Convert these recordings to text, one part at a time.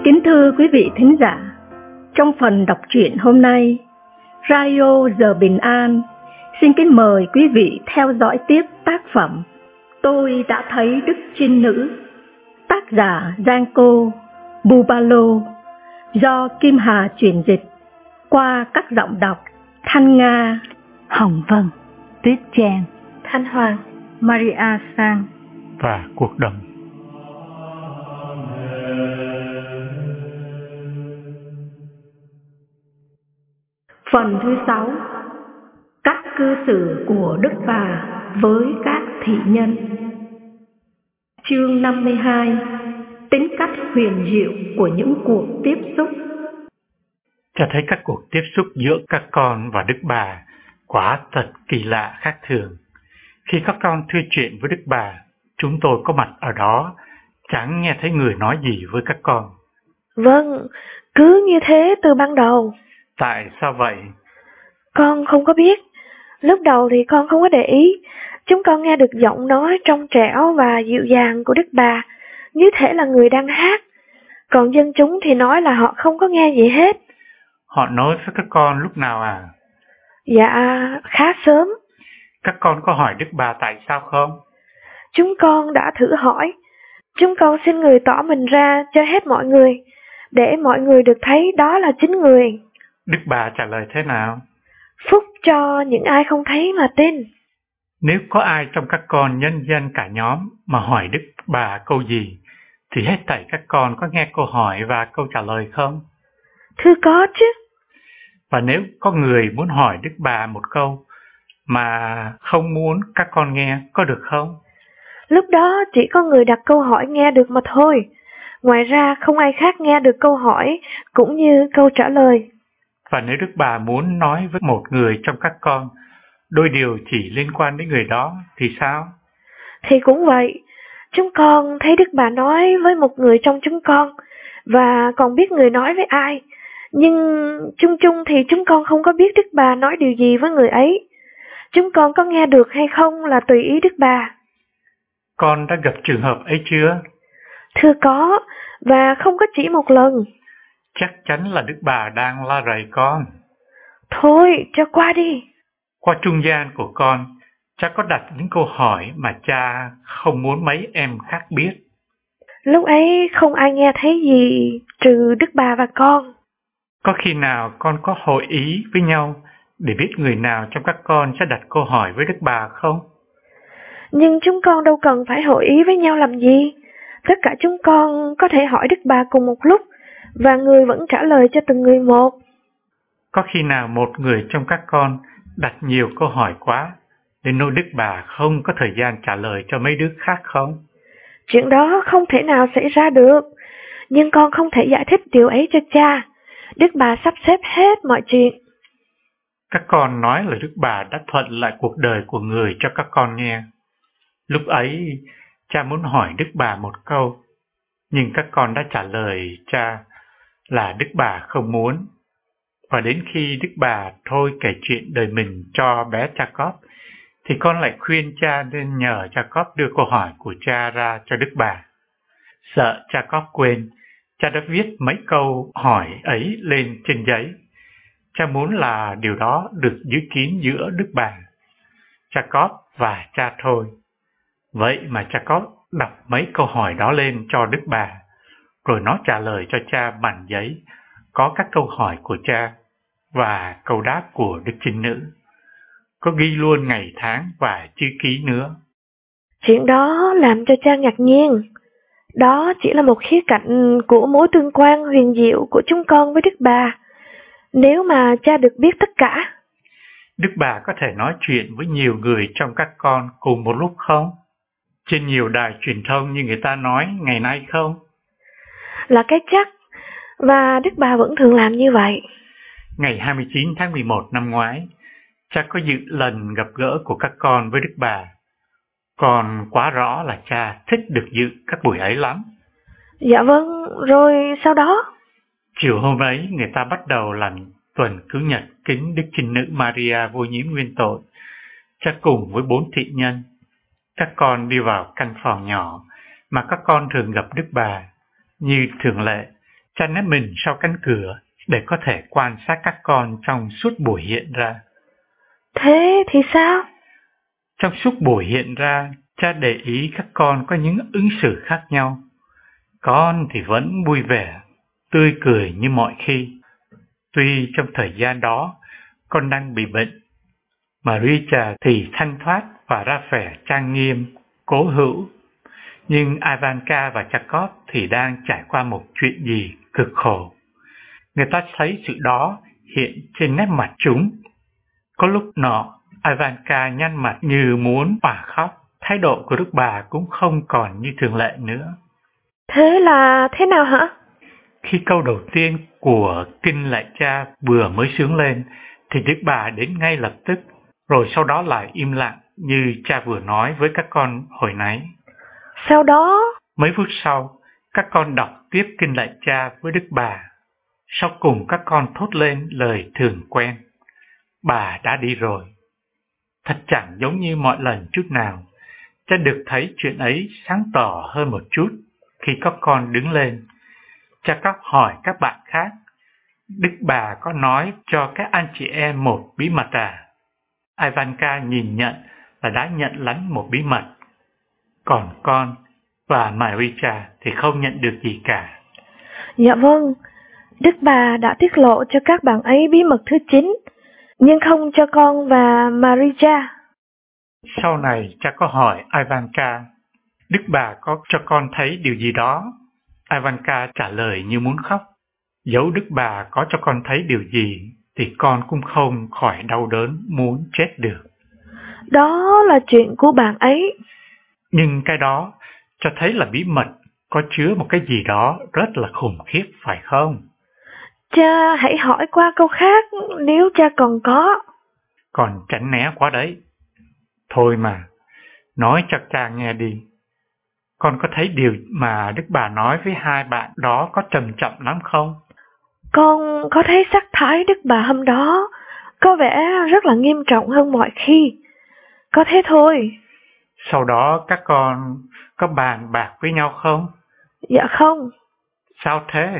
Kính thưa quý vị thính giả, trong phần đọc truyện hôm nay, Radio Giờ Bình An xin kính mời quý vị theo dõi tiếp tác phẩm Tôi đã thấy Đức Trinh Nữ, tác giả Giang Cô, Bubalo, do Kim Hà chuyển dịch qua các giọng đọc Thanh Nga, Hồng Vân, Tuyết Trang, Thanh Hoàng, Maria Sang và Cuộc Đồng. Phần thứ 6. Cách cư xử của Đức Bà với các thị nhân. Chương 52. Tính cách huyền diệu của những cuộc tiếp xúc. Cho thấy các cuộc tiếp xúc giữa các con và Đức Bà quả thật kỳ lạ khác thường. Khi các con thưa chuyện với Đức Bà, chúng tôi có mặt ở đó, chẳng nghe thấy người nói gì với các con. Vâng, cứ như thế từ ban đầu. Tại sao vậy? Con không có biết. Lúc đầu thì con không có để ý. Chúng con nghe được giọng nói trong trẻo và dịu dàng của Đức Bà, như thể là người đang hát. Còn dân chúng thì nói là họ không có nghe gì hết. Họ nói với các con lúc nào à? Dạ, khá sớm. Các con có hỏi Đức Bà tại sao không? Chúng con đã thử hỏi. Chúng con xin người tỏ mình ra cho hết mọi người, để mọi người được thấy đó là chính người. Đức Bà trả lời thế nào? Phúc cho những ai không thấy mà tin. Nếu có ai trong các con nhân dân cả nhóm mà hỏi Đức Bà câu gì, thì hết thảy các con có nghe câu hỏi và câu trả lời không? Thưa có chứ. Và nếu có người muốn hỏi Đức Bà một câu mà không muốn các con nghe, có được không? Lúc đó chỉ có người đặt câu hỏi nghe được mà thôi. Ngoài ra không ai khác nghe được câu hỏi cũng như câu trả lời. Và nếu Đức Bà muốn nói với một người trong các con đôi điều chỉ liên quan đến người đó thì sao? Thì cũng vậy. Chúng con thấy Đức Bà nói với một người trong chúng con và còn biết người nói với ai. Nhưng chung chung thì chúng con không có biết Đức Bà nói điều gì với người ấy. Chúng con có nghe được hay không là tùy ý Đức Bà. Con đã gặp trường hợp ấy chưa? Thưa có, và không có chỉ một lần. Chắc chắn là Đức Bà đang la rầy con. Thôi, cho qua đi. Qua trung gian của con, cha có đặt những câu hỏi mà cha không muốn mấy em khác biết. Lúc ấy không ai nghe thấy gì trừ Đức Bà và con. Có khi nào con có hội ý với nhau để biết người nào trong các con sẽ đặt câu hỏi với Đức Bà không? Nhưng chúng con đâu cần phải hội ý với nhau làm gì. Tất cả chúng con có thể hỏi Đức Bà cùng một lúc, và người vẫn trả lời cho từng người một. Có khi nào một người trong các con đặt nhiều câu hỏi quá, đến nỗi Đức Bà không có thời gian trả lời cho mấy đứa khác không? Chuyện đó không thể nào xảy ra được, nhưng con không thể giải thích điều ấy cho cha. Đức Bà sắp xếp hết mọi chuyện. Các con nói là Đức Bà đã thuận lại cuộc đời của người cho các con nghe. Lúc ấy, cha muốn hỏi Đức Bà một câu, nhưng các con đã trả lời cha là Đức Bà không muốn. Và đến khi Đức Bà thôi kể chuyện đời mình cho bé Jacob, thì con lại khuyên cha nên nhờ Jacob đưa câu hỏi của cha ra cho Đức Bà. Sợ Jacob quên, cha đã viết mấy câu hỏi ấy lên trên giấy. Cha muốn là điều đó được giữ kín giữa Đức Bà, Jacob và cha thôi. Vậy mà Jacob đọc mấy câu hỏi đó lên cho Đức Bà, rồi nó trả lời cho cha bằng giấy, có các câu hỏi của cha và câu đáp của Đức Trinh Nữ. Có ghi luôn ngày tháng và chữ ký nữa. Chuyện đó làm cho cha ngạc nhiên. Đó chỉ là một khía cạnh của mối tương quan huyền diệu của chúng con với Đức Bà. Nếu mà cha được biết tất cả. Đức Bà có thể nói chuyện với nhiều người trong các con cùng một lúc không? Trên nhiều đài truyền thông như người ta nói ngày nay không? Là cái chắc. Và Đức Bà vẫn thường làm như vậy. Ngày 29 tháng 11 năm ngoái, cha có dự lần gặp gỡ của các con với Đức Bà. Còn quá rõ là cha thích được dự các buổi ấy lắm. Dạ vâng, rồi sau đó? Chiều hôm ấy, người ta bắt đầu làm tuần cứu nhật kính Đức Trinh Nữ Maria vô nhiễm nguyên tội. Cha cùng với 4 thị nhân. Các con đi vào căn phòng nhỏ mà các con thường gặp Đức Bà. Như thường lệ, Cha nép mình sau cánh cửa để có thể quan sát các con trong suốt buổi hiện ra. Thế thì sao? Trong suốt buổi hiện ra, cha để ý các con có những ứng xử khác nhau. Con thì vẫn vui vẻ, tươi cười như mọi khi. Tuy trong thời gian đó, con đang bị bệnh. Maria thì thanh thoát và ra vẻ trang nghiêm, cố hữu. Nhưng Ivanka và Jacob thì đang trải qua một chuyện gì cực khổ. Người ta thấy sự đó hiện trên nét mặt chúng. Có lúc nọ, Ivanka nhăn mặt như muốn òa khóc. Thái độ của Đức Bà cũng không còn như thường lệ nữa. Thế là thế nào hả? Khi câu đầu tiên của kinh lạy cha vừa mới sướng lên, thì Đức Bà đến ngay lập tức, rồi sau đó lại im lặng như cha vừa nói với các con hồi nãy. Sau đó? Mấy phút sau, các con đọc tiếp kinh lạy cha với Đức Bà. Sau cùng các con thốt lên lời thường quen. Bà đã đi rồi. Thật chẳng giống như mọi lần chút nào. Cha được thấy chuyện ấy sáng tỏ hơn một chút khi các con đứng lên. Cha có hỏi các bạn khác, Đức Bà có nói cho các anh chị em một bí mật à? Ivanka nhìn nhận là đã nhận lánh một bí mật. Còn con và Maria thì không nhận được gì cả. Dạ vâng, Đức Bà đã tiết lộ cho các bạn ấy bí mật thứ 9, nhưng không cho con và Maria. Sau này cha có hỏi Ivanka, Đức Bà có cho con thấy điều gì đó? Ivanka trả lời như muốn khóc. Dẫu Đức Bà có cho con thấy điều gì thì con cũng không khỏi đau đớn muốn chết được. Đó là chuyện của bạn ấy. Nhưng cái đó cho thấy là bí mật có chứa một cái gì đó rất là khủng khiếp phải không? Cha hãy hỏi qua câu khác nếu cha còn có. Còn tránh né quá đấy. Thôi mà, nói cho cha nghe đi. Con có thấy điều mà Đức Bà nói với hai bạn đó có trầm trọng lắm không? Con có thấy sắc thái Đức Bà hôm đó có vẻ rất là nghiêm trọng hơn mọi khi. Có thế thôi. Sau đó các con có bàn bạc với nhau không? Dạ không. Sao thế?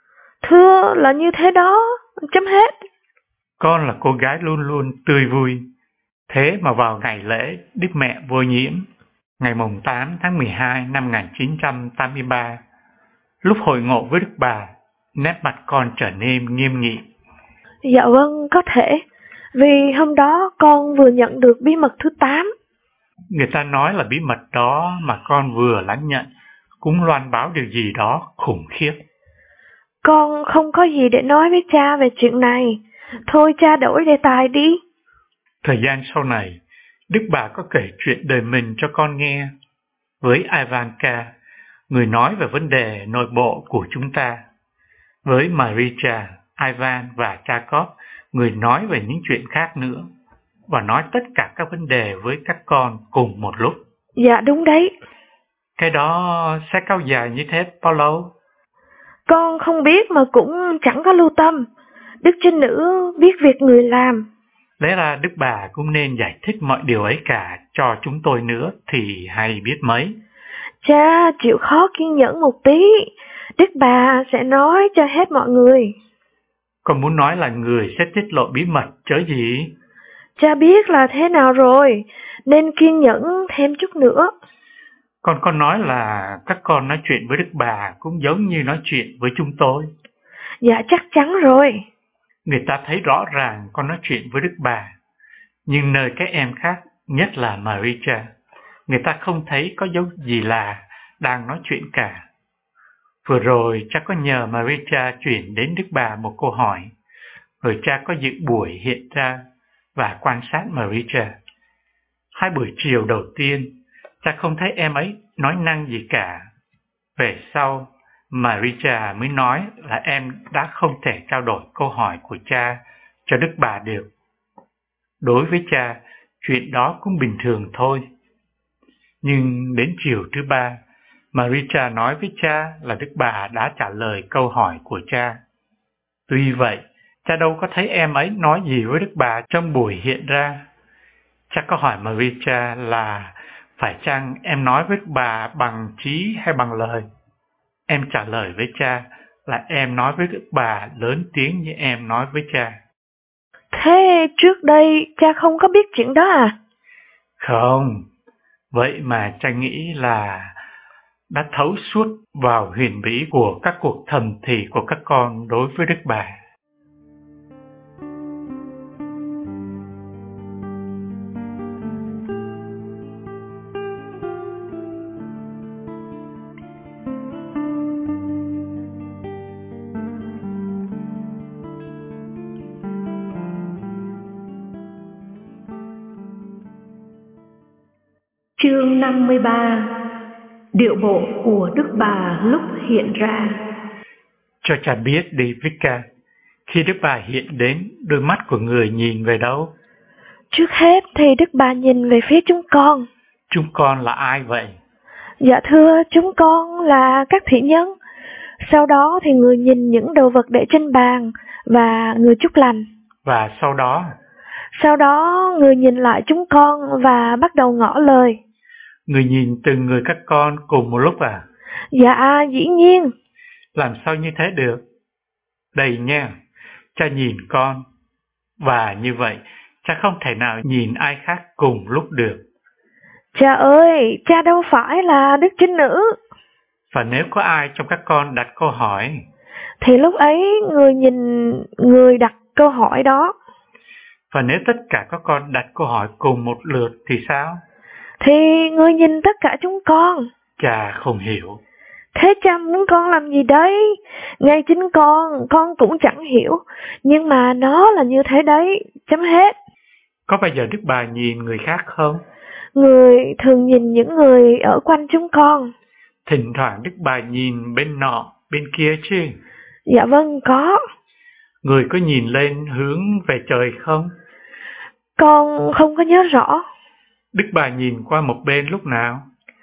Thưa là như thế đó, chấm hết. Con là cô gái luôn luôn tươi vui. Thế mà vào ngày lễ Đức Mẹ Vô Nhiễm, ngày mùng 8 tháng 12 năm 1983, lúc hội ngộ với Đức Bà, nét mặt con trở nên nghiêm nghị. Dạ vâng, có thể. Vì hôm đó con vừa nhận được bí mật thứ 8. Người ta nói là bí mật đó mà con vừa lãnh nhận cũng loan báo điều gì đó khủng khiếp. Con không có gì để nói với cha về chuyện này. Thôi cha đổi đề tài đi. Thời gian sau này, Đức Bà có kể chuyện đời mình cho con nghe. Với Ivanka, người nói về vấn đề nội bộ của chúng ta. Với Maria, Ivan và Jacob, người nói về những chuyện khác nữa. Và nói tất cả các vấn đề với các con cùng một lúc. Dạ đúng đấy. Cái đó sẽ kéo dài như thế bao lâu? Con không biết mà cũng chẳng có lưu tâm. Đức Trinh Nữ biết việc người làm. Lẽ ra Đức Bà cũng nên giải thích mọi điều ấy cả cho chúng tôi nữa thì hay biết mấy. Cha chịu khó kiên nhẫn một tí. Đức Bà sẽ nói cho hết mọi người. Con muốn nói là người sẽ tiết lộ bí mật chớ gì? Cha biết là thế nào rồi, nên kiên nhẫn thêm chút nữa. Con có nói là các con nói chuyện với Đức Bà cũng giống như nói chuyện với chúng tôi. Dạ chắc chắn rồi. Người ta thấy rõ ràng con nói chuyện với Đức Bà. Nhưng nơi các em khác, nhất là Maria, người ta không thấy có dấu gì là đang nói chuyện cả. Vừa rồi cha có nhờ Maria chuyển đến Đức Bà một câu hỏi, rồi cha có dự buổi hiện ra và quan sát Maria. 2 buổi chiều đầu tiên, cha không thấy em ấy nói năng gì cả. Về sau, Maria mới nói là em đã không thể trao đổi câu hỏi của cha cho Đức Bà được. Đối với cha, chuyện đó cũng bình thường thôi. Nhưng đến chiều thứ 3, Maria nói với cha là Đức Bà đã trả lời câu hỏi của cha. Tuy vậy, cha đâu có thấy em ấy nói gì với Đức Bà trong buổi hiện ra. Cha có hỏi Maria là phải chăng em nói với Đức Bà bằng trí hay bằng lời? Em trả lời với cha là em nói với Đức Bà lớn tiếng như em nói với cha. Thế trước đây cha không có biết chuyện đó à? Không, vậy mà cha nghĩ là đã thấu suốt vào huyền bí của các cuộc thầm thì của các con đối với Đức Bà. Chương 53. Điệu bộ của Đức Bà lúc hiện ra. Cho cha biết đi Vika, khi Đức Bà hiện đến, đôi mắt của người nhìn về đâu? Trước hết thì Đức Bà nhìn về phía chúng con. Chúng con là ai vậy? Dạ thưa, chúng con là các thị nhân. Sau đó thì người nhìn những đồ vật để trên bàn và người chúc lành. Và sau đó? Sau đó người nhìn lại chúng con và bắt đầu ngỏ lời. Người nhìn từng người các con cùng một lúc à? Dạ, dĩ nhiên. Làm sao như thế được? Đây nha, cha nhìn con. Và như vậy, cha không thể nào nhìn ai khác cùng lúc được. Cha ơi, cha đâu phải là Đức Trinh Nữ. Và nếu có ai trong các con đặt câu hỏi, thì lúc ấy người nhìn người đặt câu hỏi đó. Và nếu tất cả các con đặt câu hỏi cùng một lượt thì sao? Thì người nhìn tất cả chúng con. Cha không hiểu. Thế cha muốn con làm gì đấy? Ngay chính con cũng chẳng hiểu. Nhưng mà nó là như thế đấy, chấm hết. Có bao giờ Đức Bà nhìn người khác không? Người thường nhìn những người ở quanh chúng con. Thỉnh thoảng Đức Bà nhìn bên nọ, bên kia chứ? Dạ vâng, có. Người có nhìn lên hướng về trời không? Con không có nhớ rõ. Đức Bà nhìn qua một bên lúc nào?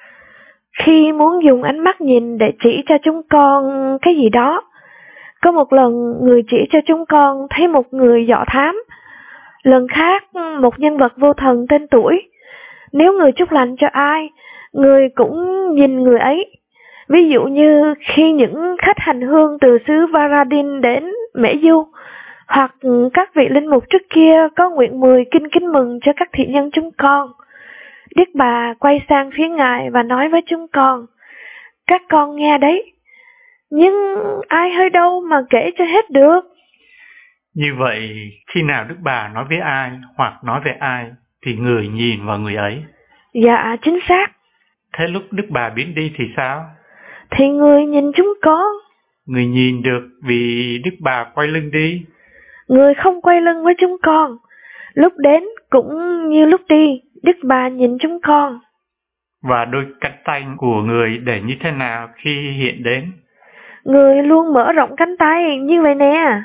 Khi muốn dùng ánh mắt nhìn để chỉ cho chúng con cái gì đó. Có một lần người chỉ cho chúng con thấy một người dọ thám. Lần khác một nhân vật vô thần tên Tuổi. Nếu người chúc lành cho ai, người cũng nhìn người ấy. Ví dụ như khi những khách hành hương từ xứ Varadin đến Mễ Du, hoặc các vị linh mục trước kia có nguyện 10 kinh kính mừng cho các thị nhân chúng con. Đức Bà quay sang phía Ngài và nói với chúng con, các con nghe đấy, nhưng ai hơi đâu mà kể cho hết được. Như vậy, khi nào Đức Bà nói với ai hoặc nói về ai, thì người nhìn vào người ấy. Dạ, chính xác. Thế lúc Đức Bà biến đi thì sao? Thì người nhìn chúng con. Người nhìn được vì Đức Bà quay lưng đi. Người không quay lưng với chúng con. Lúc đến cũng như lúc đi, Đức Bà nhìn chúng con. Và đôi cánh tay của người để như thế nào khi hiện đến? Người luôn mở rộng cánh tay như vậy nè.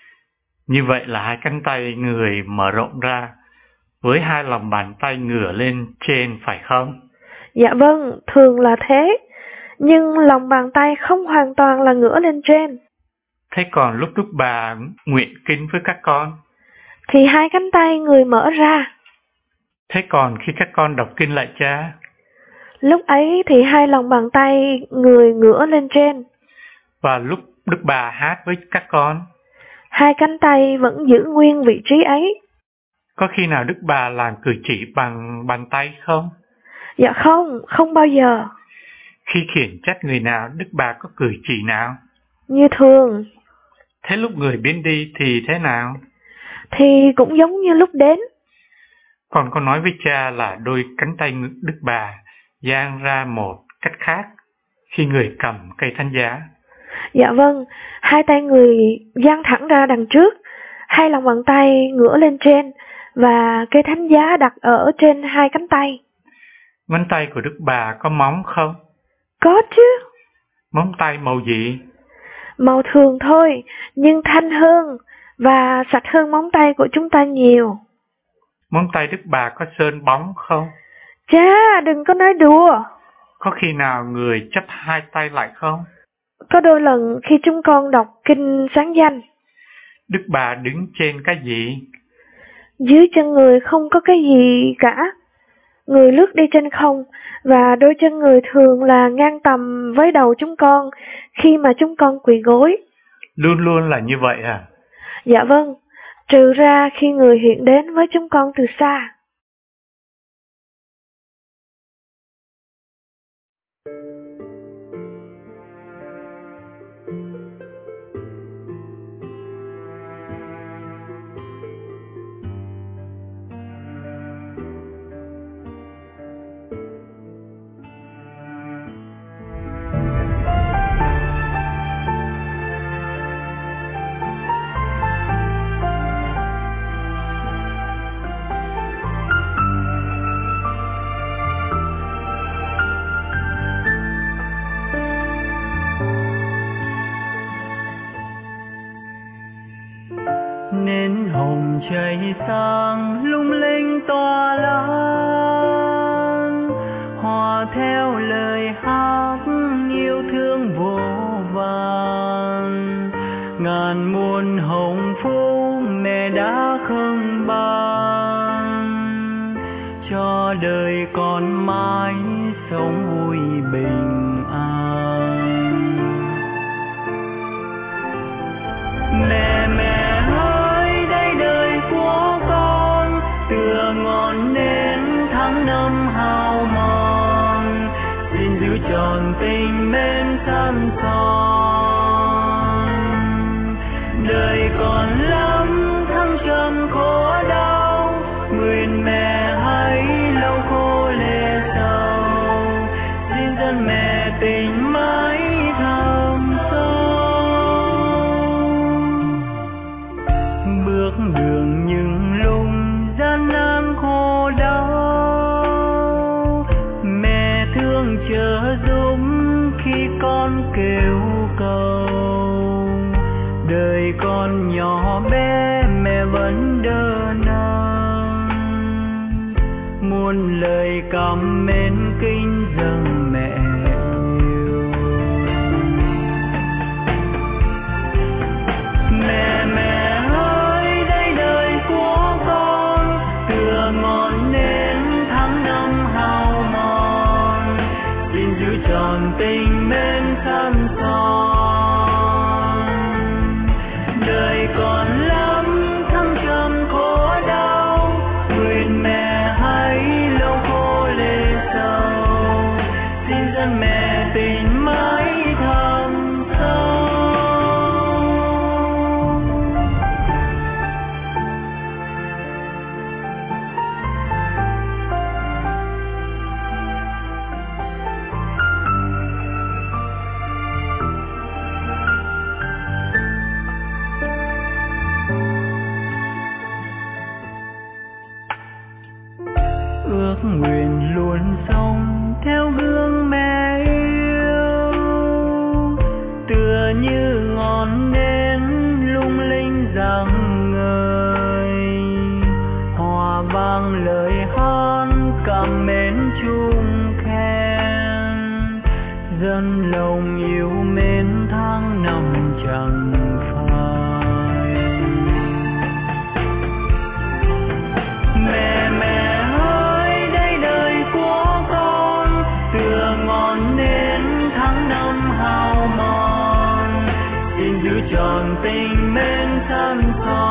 Như vậy là hai cánh tay người mở rộng ra, với hai lòng bàn tay ngửa lên trên phải không? Dạ vâng, thường là thế. Nhưng lòng bàn tay không hoàn toàn là ngửa lên trên. Thế còn lúc Đức Bà nguyện kinh với các con? Thì hai cánh tay người mở ra. Thế còn khi các con đọc kinh lại cha? Lúc ấy thì hai lòng bàn tay người ngửa lên trên. Và lúc Đức Bà hát với các con? Hai cánh tay vẫn giữ nguyên vị trí ấy. Có khi nào Đức Bà làm cử chỉ bằng bàn tay không? Dạ không bao giờ. Khi khiển trách người nào, Đức Bà có cử chỉ nào? Như thường. Thế lúc người biến đi thì thế nào? Thì cũng giống như lúc đến. Con có nói với cha là đôi cánh tay Đức Bà dang ra một cách khác khi người cầm cây thánh giá. Dạ vâng, hai tay người dang thẳng ra đằng trước, hai lòng bàn tay ngửa lên trên và cây thánh giá đặt ở trên hai cánh tay. Ngón tay của Đức Bà có móng không? Có chứ. Móng tay màu gì? Màu thường thôi, nhưng thanh hơn và sạch hơn móng tay của chúng ta nhiều. Móng tay Đức Bà có sơn bóng không? Chà, đừng có nói đùa. Có khi nào người chắp hai tay lại không? Có đôi lần khi chúng con đọc kinh sáng danh. Đức Bà đứng trên cái gì? Dưới chân người không có cái gì cả. người lướt đi trên không, và đôi chân người thường là ngang tầm với đầu chúng con khi mà chúng con quỳ gối. Luôn luôn là như vậy à? Dạ vâng, trừ ra khi người hiện đến với chúng con từ xa. Nến hồng cháy sáng lung linh tỏa lan, hòa theo lời hát yêu thương vô vàn. Ngàn muôn hồng phúc mẹ đã khâng ban, cho đời con mãi sống vui bình an. Mẹ tựa ngọn nến tháng năm hào mòn, xin giữ tròn tình mến san son. Đời còn lắm thăng trầm khổ đau, nguyện mẹ hãy lau khô lệ sầu, xin dân mẹ tình mãi thầm sâu. Bước đường những lúc gian nan khổ đau, mẹ thương chờ giúp khi con kêu cầu. Đời con nhỏ bé mẹ vẫn đỡ nâng, muôn lời cảm mến kính dâng mẹ yêu. Mẹ ơi đây đời của con, tựa ngọn nến tháng năm hào mòn, xin giữ tròn tình mến san son. Đời còn lắm thăng trầm khổ đau, nguyện mẹ hãy lau khô lệ sầu, xin dân mẹ tình mãi thầm sâu. Ước nguyện luôn sống theo gương mẹ yêu, tựa như ngọn nến lung linh rạng ngời, hòa vang lời hát cảm mến chung khen, dân lòng yêu mến tháng năm chẳng phai. Mẹ ơi đời của con, tựa ngọn nến tháng năm hào mòn, xin giữ tròn tình mến san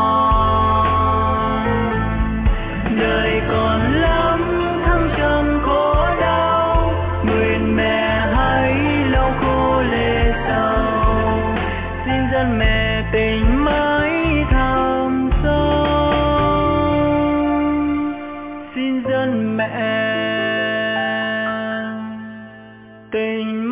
son. Đời còn lắm thăng trầm khổ đau, nguyện mẹ hãy lau khô lệ sầu, xin dân mẹ tình mãi thầm sâu, xin dân mẹ tình